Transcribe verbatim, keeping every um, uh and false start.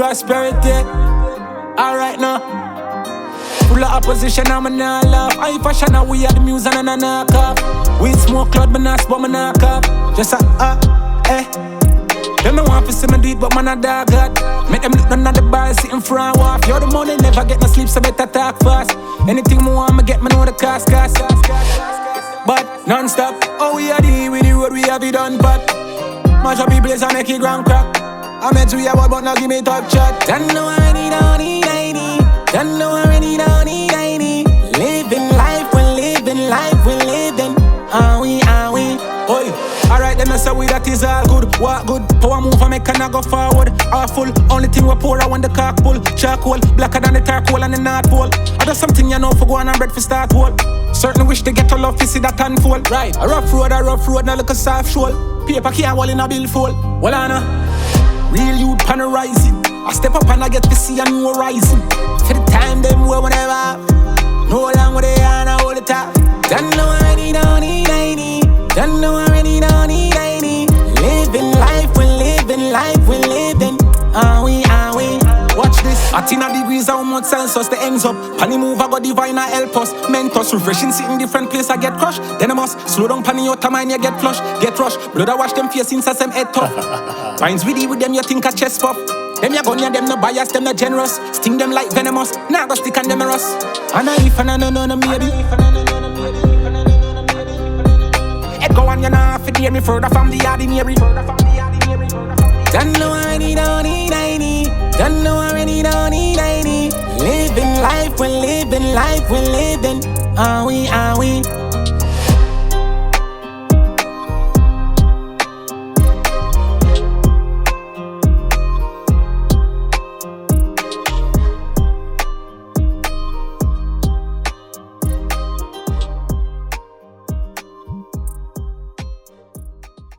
prosperity. Alright now. Full of opposition, I'm a nah laugh. I fashion, now we are the music and a knock off. We smoke cloud, but not but me knock off. Just a uh, eh. Them no want to see me do it, but man a dog God. Make them look none of the bars sitting front off. You're the money, never get no sleep, so better talk fast. Anything me want, me get me know the cost, cost. But non-stop, oh we are the with the road, we have it done, but much of people is a make it grand crack. I met you, yeah, but now give me top chat. Don't know already, don't need, I need. Don't know already, don't need, I need. Living life, we're living life, we're living. Are we, are we? Oi. Alright, then I say we that is all good. What good? Power move and make can I go forward. Awful. Only thing we pour out when the cock pull. Charcoal, blacker than the charcoal and the North Pole. I do something you know for going and bread for start hole. Certainly wish they get a love to see that unfold. Right. A rough road, a rough road, now look a soft shoal. Paper can't wall in a billfold. Well, I know. Real youth pan rising. I step up and I get to see a new horizon. For the time them way whenever. No long with they are now all the time. Don't know already, don't need, I need. Don't know already, don't need, I need. Living life, we're living life, we're living. Are we, are we? Watch this. At in a degrees, how much Celsius the ends up. Panny move, I got divine, I help us. Mentos, refreshing, sit in different place, I get crushed. Then I must slow down, panny out of mine, you get flush. Get rush, blood I wash them face since I them head tough. Finds with you with them, you think a chest puff. Them ya gun ya, them no bias, them no generous. Sting them like venomous, nah go stick and them a rust. And I if and I no no no maybe. Head go on, you know, if it hear me further from the ordinary. Don't know already, don't need, I need. Don't know already, don't need, I need. Living life, we're living life, we're living. Are we, are